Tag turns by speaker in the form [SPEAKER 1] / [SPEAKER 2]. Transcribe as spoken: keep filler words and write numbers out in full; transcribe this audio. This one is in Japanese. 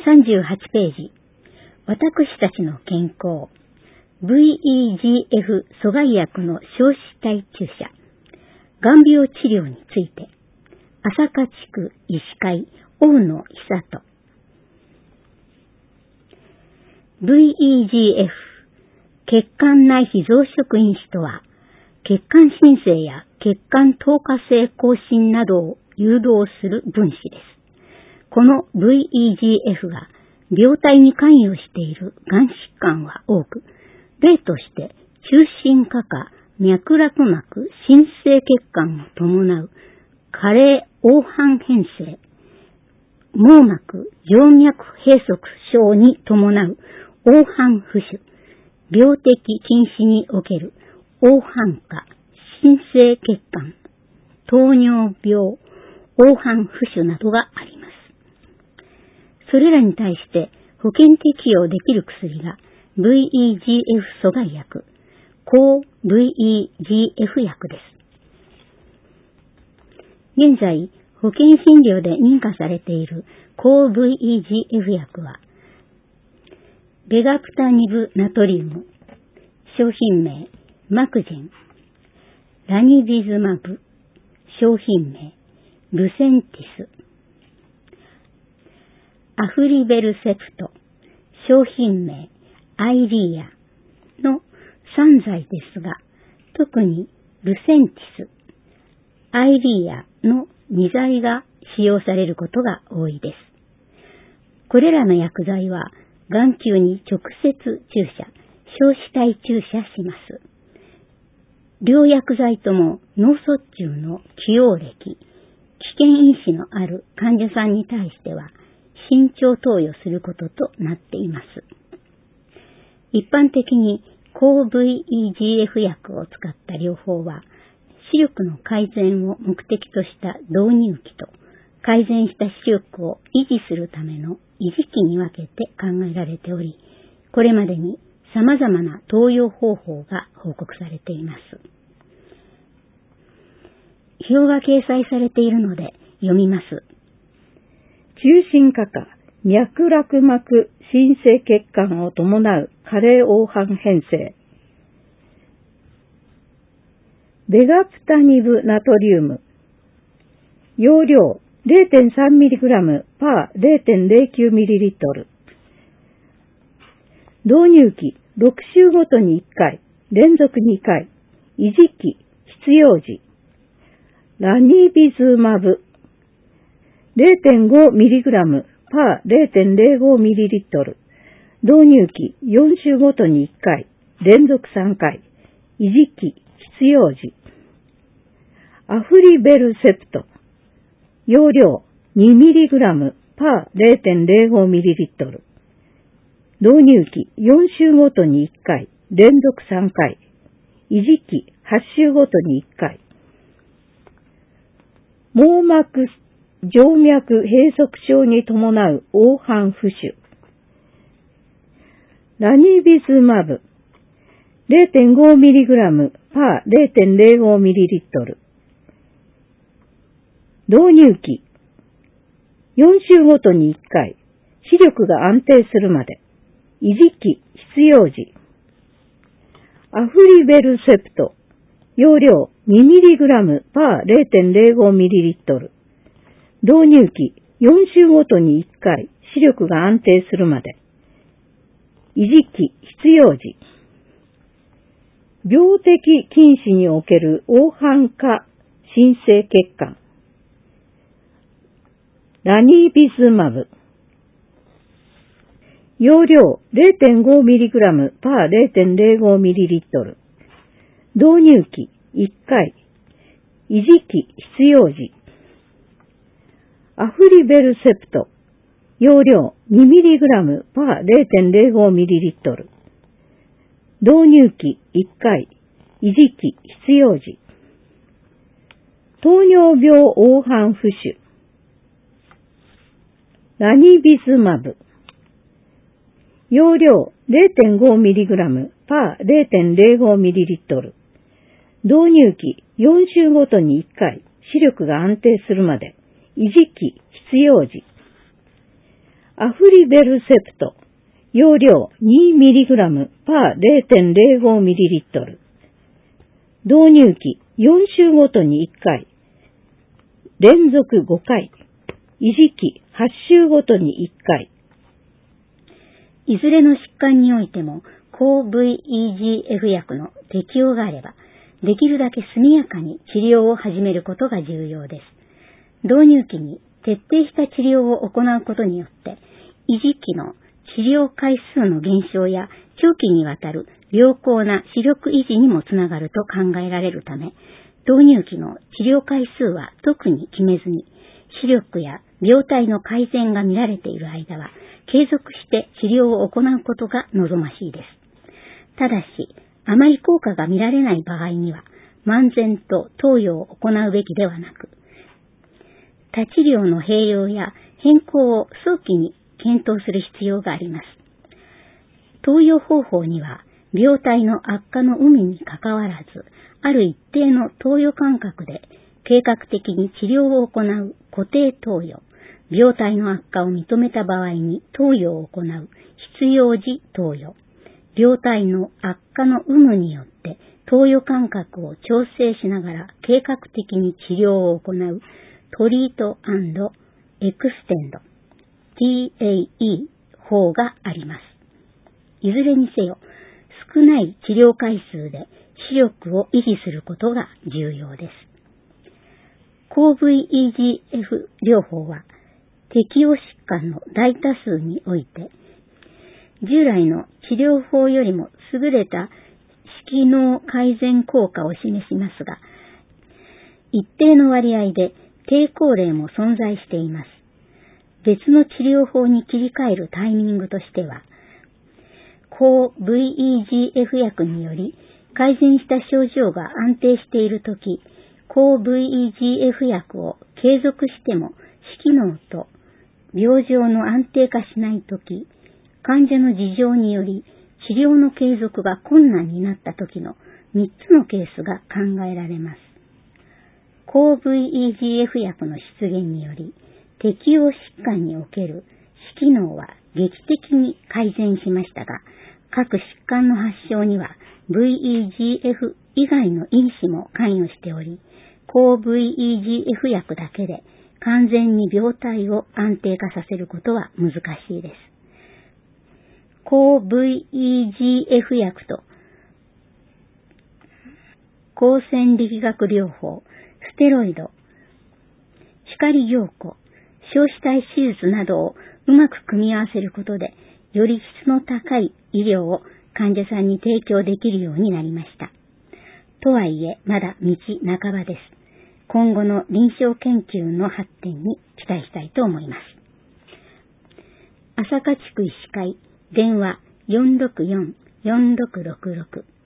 [SPEAKER 1] さんじゅうはちページ、私たちの健康、ブイイージーエフ 阻害薬の消死体注射、がん病治療について、朝霞地区医師会大野久人。ブイイージーエフ、血管内皮増殖因子とは、血管新生や血管透過性更新などを誘導する分子です。この ブイイージーエフ が病態に関与しているがん疾患は多く、例として中心下下脈絡膜新生血管を伴う加齢黄斑変性、網膜静脈閉塞症に伴う黄斑浮腫、病的禁止における黄斑化、新生血管、糖尿病、黄斑浮腫などがあります。それらに対して保険適用できる薬が ブイイージーエフ 阻害薬、抗 ブイイージーエフ 薬です。現在、保険診療で認可されている抗 ブイイージーエフ 薬は、ベガプタニブナトリウム、商品名、マクジェン、ラニビズマブ、商品名、ルセンティス、アフリベルセプト、商品名、アイリーアのさん剤ですが、特にルセンティス、アイリーアのに剤が使用されることが多いです。これらの薬剤は、眼球に直接注射、消死体注射します。両薬剤とも脳卒中の既往歴、危険因子のある患者さんに対しては、慎重投与することとなっています。一般的に抗 ブイイージーエフ 薬を使った療法は、視力の改善を目的とした導入期と、改善した視力を維持するための維持期に分けて考えられており、これまでに様々な投与方法が報告されています。表が掲載されているので読みます。
[SPEAKER 2] 中心下下、脈絡膜新生血管を伴う加齢黄斑変性。ベガプタニブナトリウム。容量 ゼロテンさんミリグラム パー ゼロテンゼロキューミリリットル。導入期ろく週ごとにいっかい、連続にかい、維持期必要時。ラニビズマブ ゼロテンごミリグラム パー ゼロテンゼロゴミリリットル。導入期よん週ごとにいっかい、連続さんかい、維持期必要時。アフリベルセプト。容量 にミリグラム パー ゼロテンゼロゴミリリットル。導入期よん週ごとにいっかい、連続さんかい、維持期はち週ごとにいっかい。網膜静脈閉塞症に伴う黄斑浮腫。ラニビズマブ ゼロテンごミリグラム パー ゼロテンゼロゴミリリットル。導入期よん週ごとにいっかい、視力が安定するまで、維持期必要時。アフリベルセプト。容量 にミリグラム パー ゼロテンゼロゴミリリットル。導入期よん週ごとにいっかい、視力が安定するまで。維持期必要時。病的禁止における黄斑化新生血管。ラニビズマブ。容量 ゼロテンごミリグラム パー ゼロテンゼロゴミリリットル。導入期いっかい。維持期必要時。アフリベルセプト。容量 にミリグラム パー ゼロテンゼロゴミリリットル。導入期いっかい。維持期必要時。糖尿病黄斑浮腫。ラニビズマブ。容量 ゼロテンごミリグラム パー ゼロテンゼロゴミリリットル。導入期よん週ごとにいっかい、視力が安定するまで、維持期必要時。 アフリベルセプト、容量 にミリグラム パー ゼロてんゼロごミリリットル。導入期よん週ごとにいっかい、連続ごかい、維持期はち週ごとにいっかい。
[SPEAKER 1] いずれの疾患においても、抗 ブイイージーエフ 薬の適用があれば、できるだけ速やかに治療を始めることが重要です。導入期に徹底した治療を行うことによって、維持期の治療回数の減少や長期にわたる良好な視力維持にもつながると考えられるため、導入期の治療回数は特に決めずに、視力や病態の改善が見られている間は、継続して治療を行うことが望ましいです。ただし、あまり効果が見られない場合には、漫然と投与を行うべきではなく、他治療の併用や変更を早期に検討する必要があります。投与方法には、病態の悪化の有無にかかわらず、ある一定の投与間隔で計画的に治療を行う固定投与、病態の悪化を認めた場合に投与を行う必要時投与、病態の悪化の有無によって投与間隔を調整しながら計画的に治療を行うトリート&エクステンド ティーエーイー 法があります。いずれにせよ、少ない治療回数で視力を維持することが重要です。抗 ブイイージーエフ 療法は適応疾患の大多数において、従来の治療法よりも優れた視機能改善効果を示しますが、一定の割合で抵抗例も存在しています。別の治療法に切り替えるタイミングとしては、抗 ブイイージーエフ 薬により改善した症状が安定しているとき、抗 ブイイージーエフ 薬を継続しても視機能と病状の安定化しないとき、患者の事情により治療の継続が困難になったときのみっつのケースが考えられます。抗 ブイイージーエフ 薬の出現により、適応疾患における視機能は劇的に改善しましたが、各疾患の発症には ブイイージーエフ 以外の因子も関与しており、抗 ブイイージーエフ 薬だけで完全に病態を安定化させることは難しいです。抗 ブイイージーエフ 薬と光線力学療法、ステロイド、光凝固、小子体手術などをうまく組み合わせることで、より質の高い医療を患者さんに提供できるようになりました。とはいえ、まだ道半ばです。今後の臨床研究の発展に期待したいと思います。朝霞地区医師会電話 よんろくよん よんろくろくろく